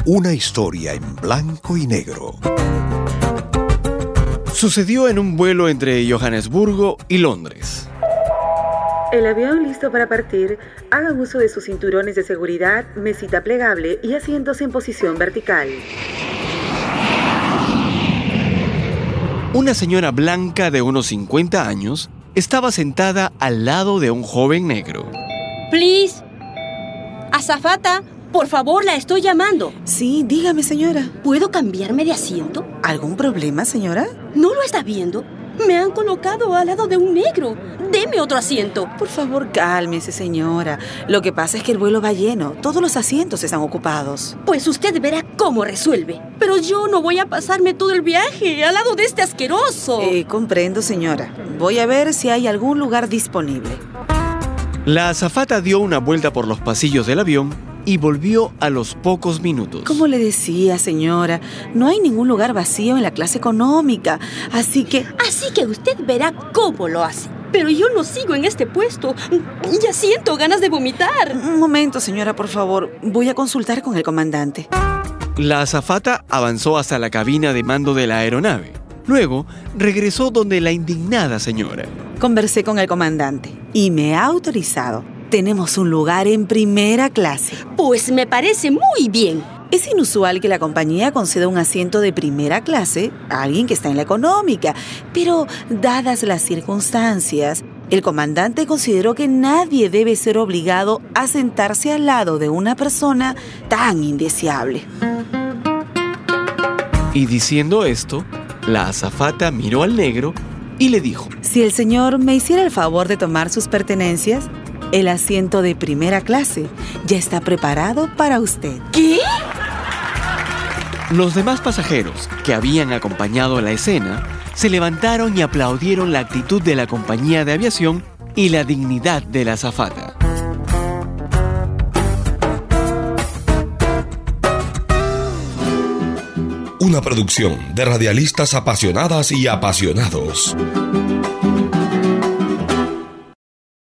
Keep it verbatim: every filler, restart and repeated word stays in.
Una historia en blanco y negro. Sucedió en un vuelo entre Johannesburgo y Londres. El avión listo para partir. Hagan uso de sus cinturones de seguridad, mesita plegable y asientos en posición vertical. Una señora blanca de unos cincuenta años estaba sentada al lado de un joven negro. Please. Azafata, por favor, la estoy llamando. Sí, dígame, señora. ¿Puedo cambiarme de asiento? ¿Algún problema, señora? ¿No lo está viendo? Me han colocado al lado de un negro. Deme otro asiento. Por favor, cálmese, señora. Lo que pasa es que el vuelo va lleno. Todos los asientos están ocupados. Pues usted verá cómo resuelve. Pero yo no voy a pasarme todo el viaje al lado de este asqueroso. Eh, comprendo, señora. Voy a ver si hay algún lugar disponible. La azafata dio una vuelta por los pasillos del avión y volvió a los pocos minutos. Como le decía, señora, no hay ningún lugar vacío en la clase económica, así que... Así que usted verá cómo lo hace. Pero yo no sigo en este puesto. Ya siento ganas de vomitar. Un momento, señora, por favor. Voy a consultar con el comandante. La azafata avanzó hasta la cabina de mando de la aeronave. Luego, regresó donde la indignada señora. Conversé con el comandante y me ha autorizado. Tenemos un lugar en primera clase. Pues me parece muy bien. Es inusual que la compañía conceda un asiento de primera clase a alguien que está en la económica, pero dadas las circunstancias, el comandante consideró que nadie debe ser obligado a sentarse al lado de una persona tan indeseable. Y diciendo esto, la azafata miró al negro y le dijo: Si el señor me hiciera el favor de tomar sus pertenencias, el asiento de primera clase ya está preparado para usted. ¿Qué? Los demás pasajeros que habían acompañado la escena se levantaron y aplaudieron la actitud de la compañía de aviación y la dignidad de la azafata. Una producción de radialistas apasionadas y apasionados.